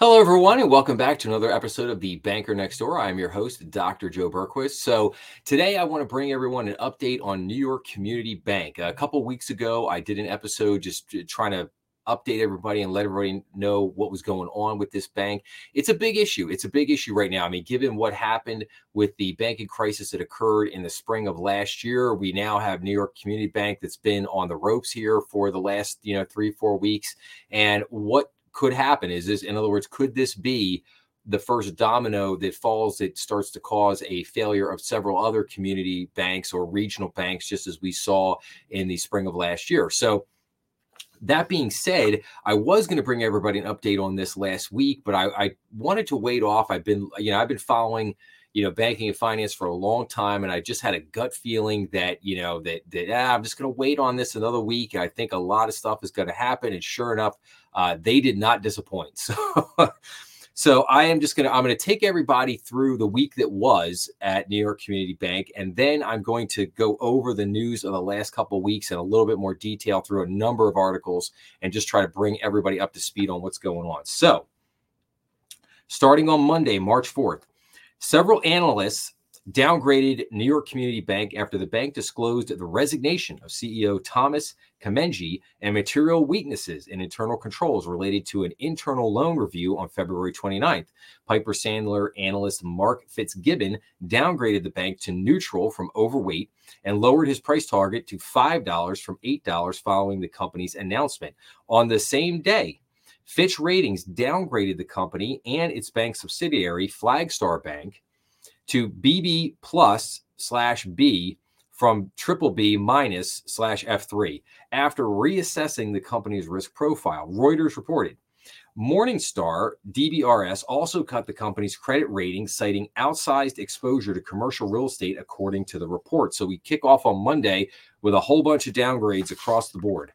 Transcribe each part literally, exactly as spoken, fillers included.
Hello, everyone, and welcome back to another episode of The Banker Next Door. I'm your host, Doctor Joe Berquist. So today I want to bring everyone an update on New York Community Bank. A couple of weeks ago, I did an episode just trying to update everybody and let everybody know what was going on with this bank. It's a big issue. It's a big issue right now. I mean, given what happened with the banking crisis that occurred in the spring of last year, we now have New York Community Bank that's been on the ropes here for the last, you know, three, four weeks. And what could happen is this, in other words, could this be the first domino that falls that starts to cause a failure of several other community banks or regional banks, just as we saw in the spring of last year? So that being said, I was going to bring everybody an update on this last week, but I, I wanted to wait off. I've been, you know, I've been following, you know, banking and finance for a long time, and I just had a gut feeling that, you know, that that ah, I'm just going to wait on this another week. I think a lot of stuff is going to happen, and sure enough, uh, they did not disappoint. So. So I am just going to, I'm going to take everybody through the week that was at New York Community Bank, and then I'm going to go over the news of the last couple of weeks in a little bit more detail through a number of articles and just try to bring everybody up to speed on what's going on. So starting on Monday, March fourth, several analysts downgraded New York Community Bank after the bank disclosed the resignation of C E O Thomas Kamenji and material weaknesses in internal controls related to an internal loan review on February twenty-ninth. Piper Sandler analyst Mark Fitzgibbon downgraded the bank to neutral from overweight and lowered his price target to five dollars from eight dollars following the company's announcement. On the same day, Fitch Ratings downgraded the company and its bank subsidiary, Flagstar Bank, to B B plus slash B from triple B minus slash F three after reassessing the company's risk profile, Reuters reported. Morningstar D B R S also cut the company's credit rating, citing outsized exposure to commercial real estate, according to the report. So we kick off on Monday with a whole bunch of downgrades across the board.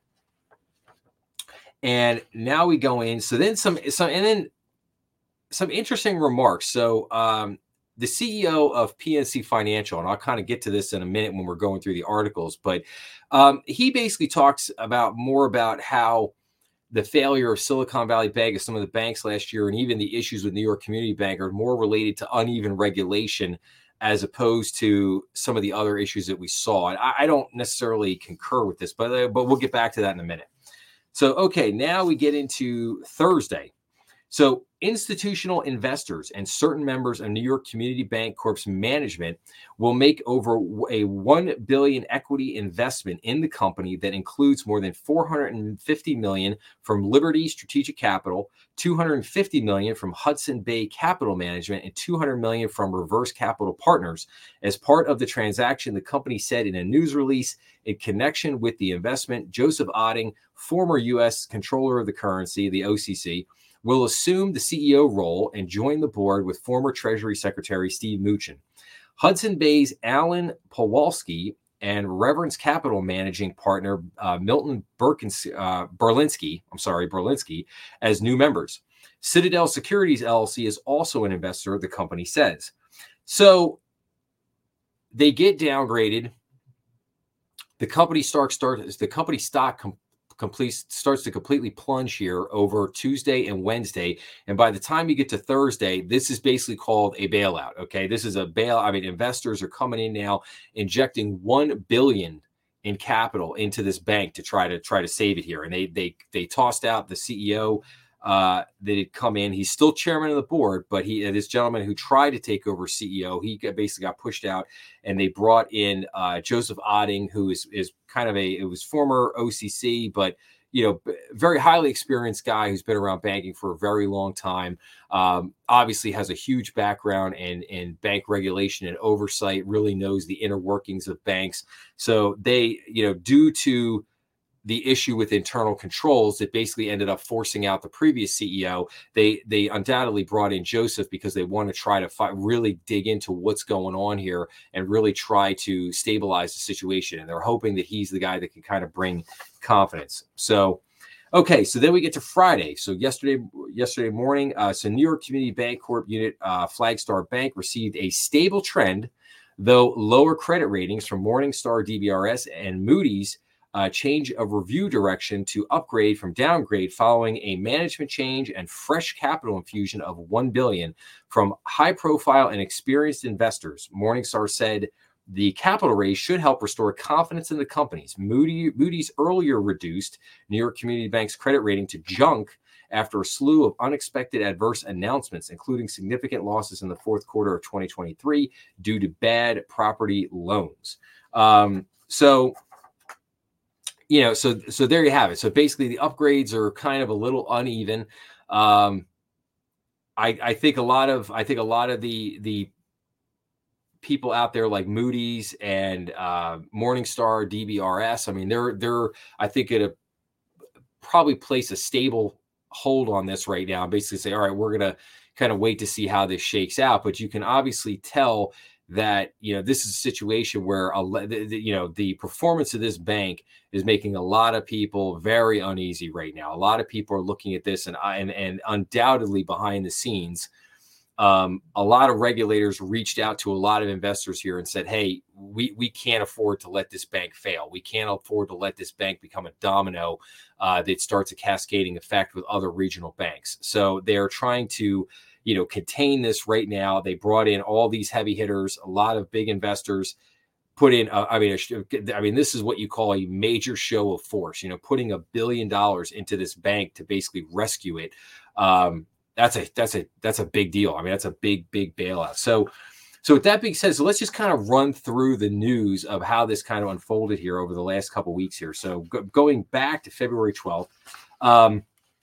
And now we go in. So then some, some and then some interesting remarks. So, um, the C E O of P N C Financial, and I'll kind of get to this in a minute when we're going through the articles, but um, he basically talks about more about how the failure of Silicon Valley Bank and some of the banks last year, and even the issues with New York Community Bank, are more related to uneven regulation as opposed to some of the other issues that we saw. And I, I don't necessarily concur with this, but, uh, but we'll get back to that in a minute. So, okay, now we get into Thursday. So institutional investors and certain members of New York Community Bank Corp's management will make over a one billion dollars equity investment in the company that includes more than four hundred fifty million dollars from Liberty Strategic Capital, two hundred fifty million dollars from Hudson Bay Capital Management, and two hundred million dollars from Reverse Capital Partners. As part of the transaction, the company said in a news release, in connection with the investment, Joseph Otting, former U S Controller of the Currency, the O C C, will assume the C E O role and join the board with former Treasury Secretary Steve Mnuchin. Hudson Bay's Alan Pawlowski and Reverence Capital managing partner uh, Milton Berkins, uh, Berlinski, I'm sorry, Berlinski, as new members. Citadel Securities L L C is also an investor, the company says. So they get downgraded. The company stock starts. The company stock com- complete starts to completely plunge here over Tuesday and Wednesday. And by the time you get to Thursday, this is basically called a bailout. Okay, this is a bailout. I mean, investors are coming in now, injecting one billion dollars in capital into this bank to try to try to save it here. And they they they tossed out the C E O uh, that had come in. He's still chairman of the board, but he this gentleman who tried to take over C E O, he got, basically got pushed out, and they brought in uh, Joseph Otting, who is is kind of a it was former O C C, but you know, very highly experienced guy who's been around banking for a very long time. Um, obviously has a huge background in, in bank regulation and oversight, really knows the inner workings of banks. So they, you know, due to the issue with internal controls that basically ended up forcing out the previous C E O, they they undoubtedly brought in Joseph because they want to try to fi- really dig into what's going on here and really try to stabilize the situation. And they're hoping that he's the guy that can kind of bring confidence. So, okay, so then we get to Friday. So yesterday, yesterday morning, uh, so New York Community Bank Corp unit uh, Flagstar Bank received a stable trend, though lower credit ratings from Morningstar D B R S and Moody's Uh, change of review direction to upgrade from downgrade following a management change and fresh capital infusion of one billion dollars from high-profile and experienced investors. Morningstar said the capital raise should help restore confidence in the companies. Moody, Moody's earlier reduced New York Community Bank's credit rating to junk after a slew of unexpected adverse announcements, including significant losses in the fourth quarter of twenty twenty-three due to bad property loans. Um, so, you know, so so there you have it. So basically, the upgrades are kind of a little uneven. Um, I, I think a lot of I think a lot of the the people out there like Moody's and uh, Morningstar, D B R S. I mean, they're they're I think it probably place a stable hold on this right now. Basically, say, all right, we're gonna kind of wait to see how this shakes out. But you can obviously tell that, you know, this is a situation where a, the, the, you know the performance of this bank is making a lot of people very uneasy right now. A lot of people are looking at this, and and, and undoubtedly behind the scenes, um, a lot of regulators reached out to a lot of investors here and said, "Hey, we we can't afford to let this bank fail. We can't afford to let this bank become a domino uh, that starts a cascading effect with other regional banks." So they are trying to, you know, contain this right now. They brought in all these heavy hitters, a lot of big investors put in. Uh, I mean, a, I mean, this is what you call a major show of force. You know, putting a billion dollars into this bank to basically rescue it. Um, that's a that's a that's a big deal. I mean, that's a big big bailout. So, so with that being said, so let's just kind of run through the news of how this kind of unfolded here over the last couple of weeks here. So, go, going back to February twelfth. Um,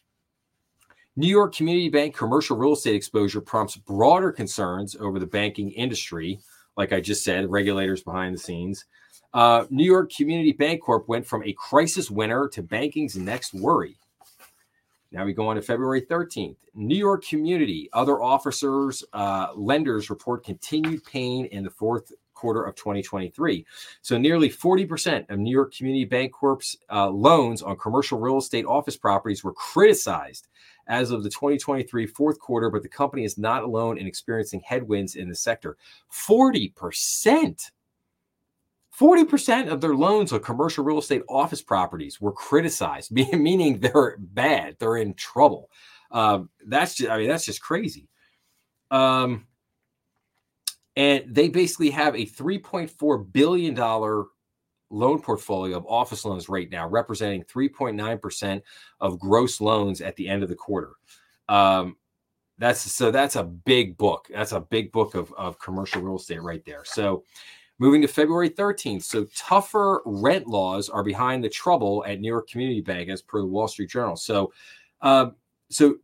New York Community Bank commercial real estate exposure prompts broader concerns over the banking industry. Like I just said, regulators behind the scenes. Uh, New York Community Bancorp went from a crisis winner to banking's next worry. Now we go on to February thirteenth. New York Community, other officers, uh, lenders report continued pain in the fourth quarter of twenty twenty-three. So nearly forty percent of New York Community Bancorp's uh, loans on commercial real estate office properties were criticized as of the twenty twenty-three fourth quarter, but the company is not alone in experiencing headwinds in the sector. forty percent. forty percent of their loans on commercial real estate office properties were criticized, meaning they're bad, they're in trouble. Um, that's just, I mean, that's just crazy. Um, and they basically have a three point four billion dollars loan portfolio of office loans right now, representing three point nine percent of gross loans at the end of the quarter. Um, that's so that's a big book. That's a big book of, of commercial real estate right there. So moving to February thirteenth. So tougher rent laws are behind the trouble at New York Community Bank, as per the Wall Street Journal. So, um, so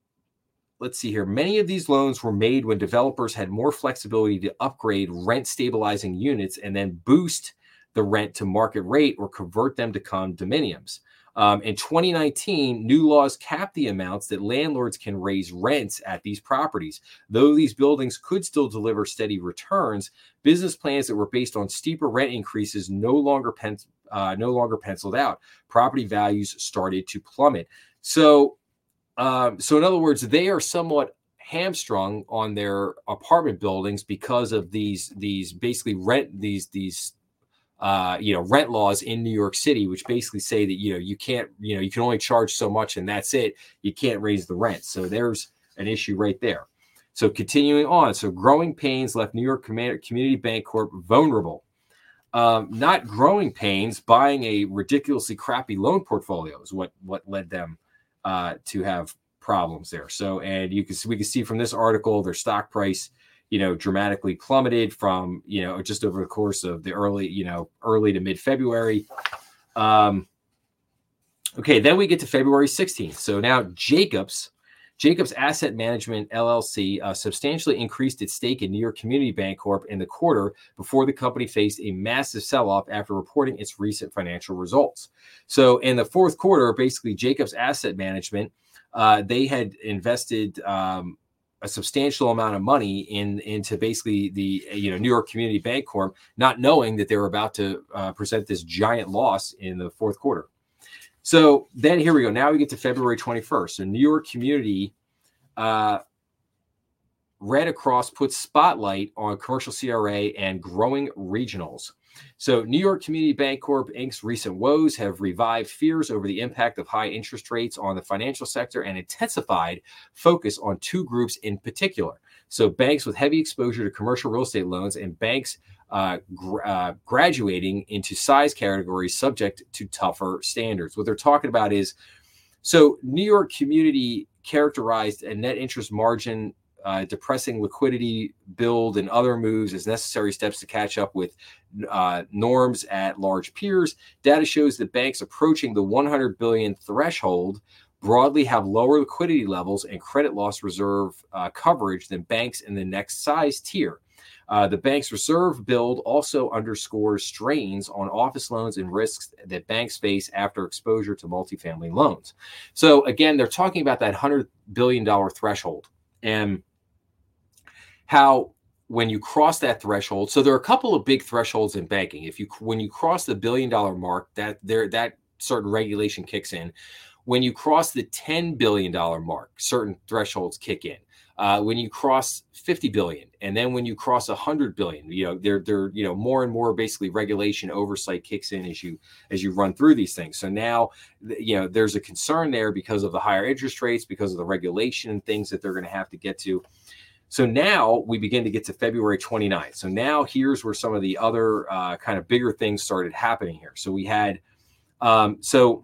let's see here. Many of these loans were made when developers had more flexibility to upgrade rent stabilizing units and then boost the rent to market rate or convert them to condominiums. Um, in twenty nineteen, new laws cap the amounts that landlords can raise rents at these properties. Though these buildings could still deliver steady returns, business plans that were based on steeper rent increases no longer pen, uh, no longer penciled out. Property values started to plummet. So, um, so in other words, they are somewhat hamstrung on their apartment buildings because of these these basically rent these these. Uh, you know, rent laws in New York City, which basically say that, you know, you can't, you know, you can only charge so much and that's it. You can't raise the rent. So there's an issue right there. So continuing on. So growing pains left New York Community Bancorp vulnerable. Um, not growing pains, buying a ridiculously crappy loan portfolio is what, what led them uh, to have problems there. So, and you can we can see from this article, their stock price, you know, dramatically plummeted from, you know, just over the course of the early, you know, early to mid-February. Um, okay, then we get to February sixteenth. So now Jacobs, Jacobs Asset Management, L L C, uh, substantially increased its stake in New York Community Bancorp in the quarter before the company faced a massive sell-off after reporting its recent financial results. So in the fourth quarter, basically Jacobs Asset Management, uh, they had invested um, a substantial amount of money in into basically the, you know, New York Community Bancorp, not knowing that they were about to uh, present this giant loss in the fourth quarter. So then here we go. Now we get to February twenty-first. So New York Community, uh, Red Across puts spotlight on commercial C R A and growing regionals. So New York Community Bancorp Incorporated's recent woes have revived fears over the impact of high interest rates on the financial sector and intensified focus on two groups in particular. So banks with heavy exposure to commercial real estate loans and banks uh, gr- uh, graduating into size categories subject to tougher standards. What they're talking about is, so New York Community characterized a net interest margin Uh, depressing liquidity build and other moves as necessary steps to catch up with uh, norms at large peers. Data shows that banks approaching the one hundred billion threshold broadly have lower liquidity levels and credit loss reserve uh, coverage than banks in the next size tier. Uh, the bank's reserve build also underscores strains on office loans and risks that banks face after exposure to multifamily loans. So again, they're talking about that one hundred billion dollars threshold and how when you cross that threshold, so there are a couple of big thresholds in banking. If you when you cross the billion dollar mark, that there that certain regulation kicks in. When you cross the ten billion dollars mark, certain thresholds kick in. Uh, when you cross fifty billion, and then when you cross one hundred billion, you know, there there you know more and more basically regulation oversight kicks in as you as you run through these things. So now, you know, there's a concern there because of the higher interest rates, because of the regulation and things that they're going to have to get to. So now we begin to get to February twenty-ninth. So now here's where some of the other uh, kind of bigger things started happening here. So we had, um, so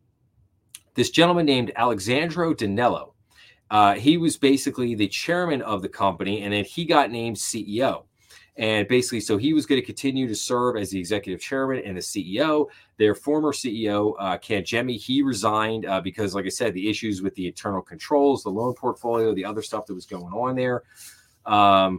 this gentleman named Alexandro Danello, uh, he was basically the chairman of the company, and then he got named C E O. And basically, so he was going to continue to serve as the executive chairman and the C E O. Their former C E O, uh, Cangemi, he resigned uh, because, like I said, the issues with the internal controls, the loan portfolio, the other stuff that was going on there. Um,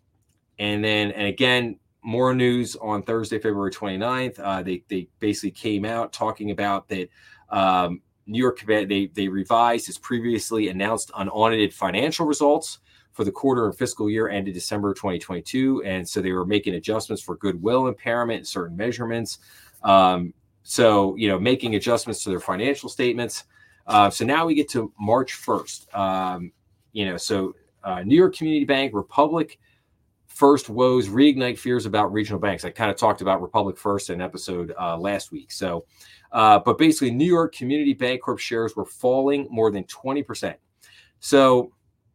and then, and again, more news on Thursday, February twenty-ninth. Uh, they they basically came out talking about that um, New York, they, they revised its previously announced unaudited financial results for the quarter and fiscal year ended December twenty twenty-two. And so they were making adjustments for goodwill impairment and certain measurements. Um, so, you know, making adjustments to their financial statements. Uh, so now we get to March first. Um, you know, so uh, New York Community Bank, Republic First woes reignite fears about regional banks. I kind of talked about Republic First in an episode uh, last week. So, uh, but basically New York Community Bancorp shares were falling more than twenty percent. So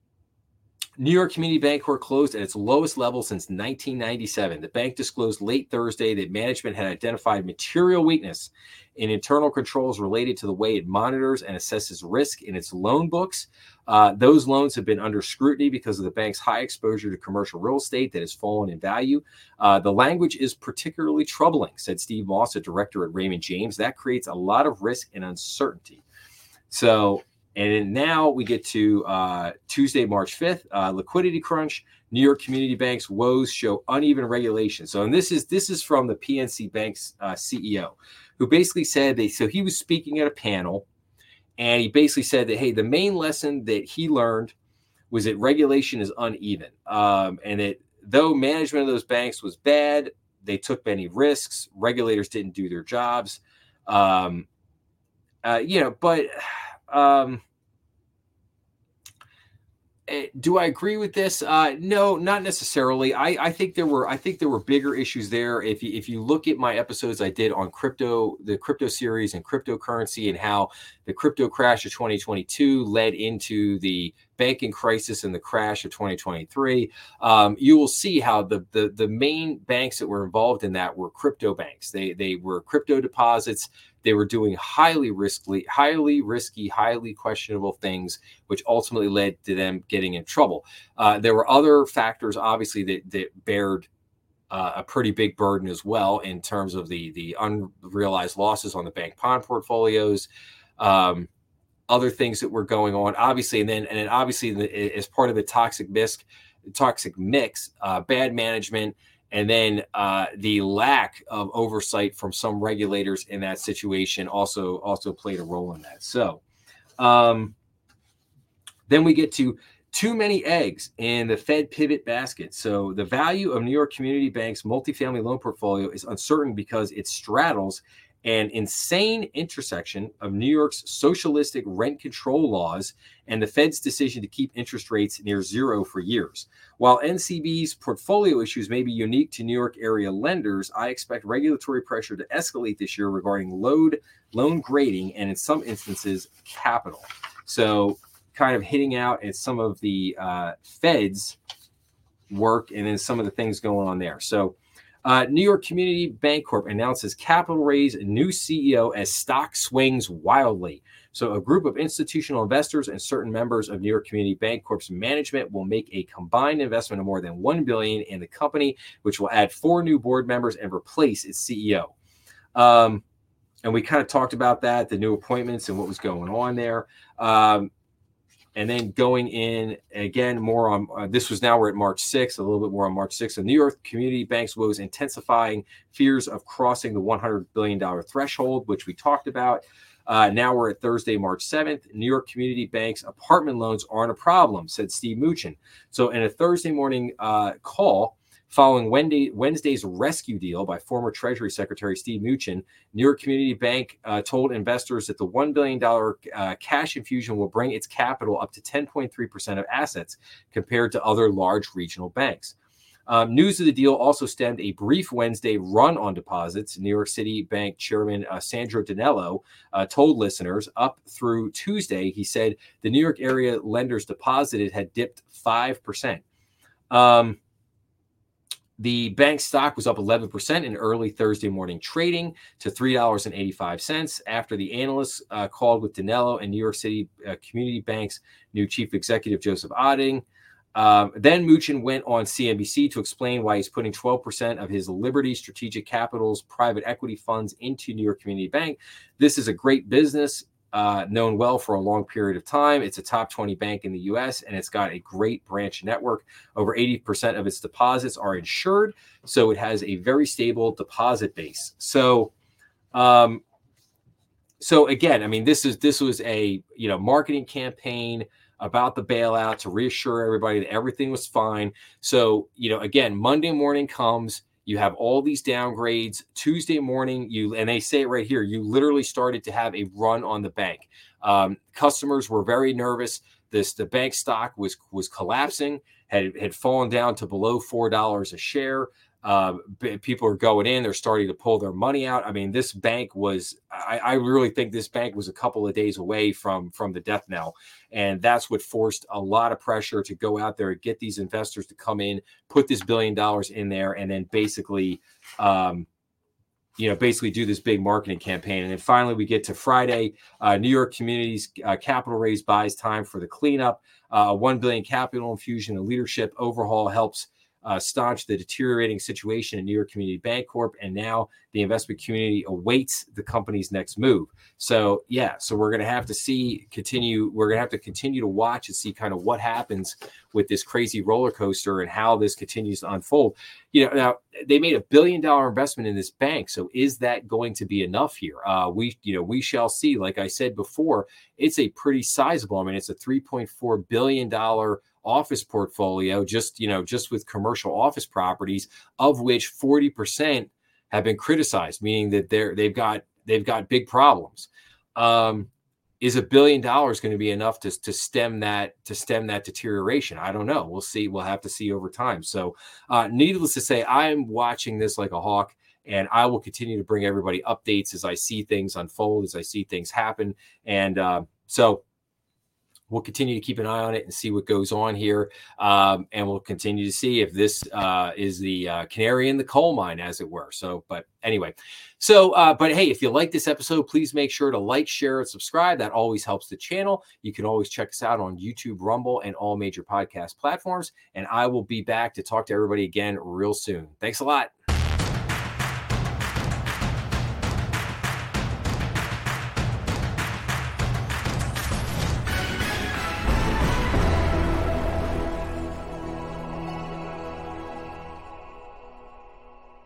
New York Community Bancorp closed at its lowest level since nineteen ninety-seven. The bank disclosed late Thursday that management had identified material weakness in internal controls related to the way it monitors and assesses risk in its loan books. Uh, those loans have been under scrutiny because of the bank's high exposure to commercial real estate that has fallen in value. Uh, the language is particularly troubling, said Steve Moss, a director at Raymond James. That creates a lot of risk and uncertainty. So, and now we get to uh, Tuesday, March fifth, uh, liquidity crunch. New York Community Bank's woes show uneven regulation. So, and this is this is from the P N C Bank's uh, C E O, who basically said they. So he was speaking at a panel, and he basically said that, hey, the main lesson that he learned was that regulation is uneven, um, and that though management of those banks was bad, they took many risks. Regulators didn't do their jobs, um, uh, you know, but. Um, do I agree with this? Uh, no, not necessarily. I, I think there were I think there were bigger issues there. If you if you look at my episodes I did on crypto, the crypto series and cryptocurrency, and how the crypto crash of twenty twenty-two led into the banking crisis and the crash of twenty twenty-three, um, you will see how the, the the main banks that were involved in that were crypto banks. They they were crypto deposits. They were doing highly risky, highly risky, highly questionable things, which ultimately led to them getting in trouble. Uh, there were other factors, obviously, that that bared uh, a pretty big burden as well in terms of the the unrealized losses on the bank bond portfolios, um, other things that were going on, obviously, and then and then obviously the, as part of the toxic mix, toxic mix, uh, bad management. And then uh, the lack of oversight from some regulators in that situation also also played a role in that. So um, then we get to too many eggs in the Fed pivot basket. So the value of New York Community Bank's multifamily loan portfolio is uncertain because it straddles an insane intersection of New York's socialistic rent control laws and the Fed's decision to keep interest rates near zero for years. While N C B's portfolio issues may be unique to New York area lenders, I expect regulatory pressure to escalate this year regarding load, loan grading, and in some instances, capital. So kind of hitting out at some of the uh, Fed's work and then some of the things going on there. So Uh, New York Community Bancorp announces capital raise, new C E O as stock swings wildly. So a group of institutional investors and certain members of New York Community Bancorp's management will make a combined investment of more than one billion dollars in the company, which will add four new board members and replace its C E O. Um, and we kind of talked about that, the new appointments and what was going on there. Um, And then going in again, more on uh, this was now we're at March sixth, a little bit more on March sixth. So New York Community Bank's woes intensifying fears of crossing the one hundred billion dollars threshold, which we talked about. Uh, now we're at Thursday, March seventh. New York Community Bank's apartment loans aren't a problem, said Steve Mnuchin. So in a Thursday morning uh, call, following Wednesday, Wednesday's rescue deal by former Treasury Secretary Steve Mnuchin, New York Community Bank uh, told investors that the one billion dollars uh, cash infusion will bring its capital up to ten point three percent of assets compared to other large regional banks. Um, news of the deal also stemmed a brief Wednesday run on deposits. New York City Bank Chairman uh, Sandro Dinello uh, told listeners up through Tuesday, he said the New York area lenders deposited had dipped five percent. Um, The bank stock was up eleven percent in early Thursday morning trading to three dollars and eighty-five cents after the analysts uh, called with Dinello and New York City uh, Community Bank's new chief executive, Joseph Otting. Um, then Mnuchin went on C N B C to explain why he's putting twelve percent of his Liberty Strategic Capital's private equity funds into New York Community Bank. This is a great business. Uh, known well for a long period of time. It's a top twenty bank in the U S, and it's got a great branch network. Over eighty percent of its deposits are insured, so it has a very stable deposit base. So, um, so again, I mean, this is this was a you know marketing campaign about the bailout to reassure everybody that everything was fine. So, you know, again, Monday morning comes. You have all these downgrades. Tuesday morning, you and they say it right here, you literally started to have a run on the bank. Um, customers were very nervous. This the bank stock was was collapsing, had had fallen down to below four dollars a share. Uh, people are going in, they're starting to pull their money out. I mean, this bank was, I, I really think this bank was a couple of days away from, from the death knell. And that's what forced a lot of pressure to go out there and get these investors to come in, put this billion dollars in there, and then basically, um, you know, basically do this big marketing campaign. And then finally we get to Friday, uh, New York Community's uh, capital raise buys time for the cleanup. Uh, one billion dollars capital infusion and leadership overhaul helps Uh, staunch the deteriorating situation in New York Community Bancorp, and now the investment community awaits the company's next move. So, yeah, so we're going to have to see, continue, we're going to have to continue to watch and see kind of what happens with this crazy roller coaster and how this continues to unfold. You know, now they made a billion dollar investment in this bank. So is that going to be enough here? Uh, we, you know, we shall see. Like I said before, it's a pretty sizable, I mean, it's a three point four billion dollars office portfolio, just, you know, just with commercial office properties, of which forty percent have been criticized, meaning that they're, they've got, they've got big problems. Um, is a billion dollars going to be enough to, to stem that, to stem that deterioration? I don't know. We'll see. We'll have to see over time. So uh, needless to say, I'm watching this like a hawk, and I will continue to bring everybody updates as I see things unfold, as I see things happen. And uh, so we'll continue to keep an eye on it and see what goes on here. Um, and we'll continue to see if this uh, is the uh, canary in the coal mine, as it were. So, but anyway, so, uh, but hey, if you like this episode, please make sure to like, share, and subscribe. That always helps the channel. You can always check us out on YouTube, Rumble, and all major podcast platforms. And I will be back to talk to everybody again real soon. Thanks a lot.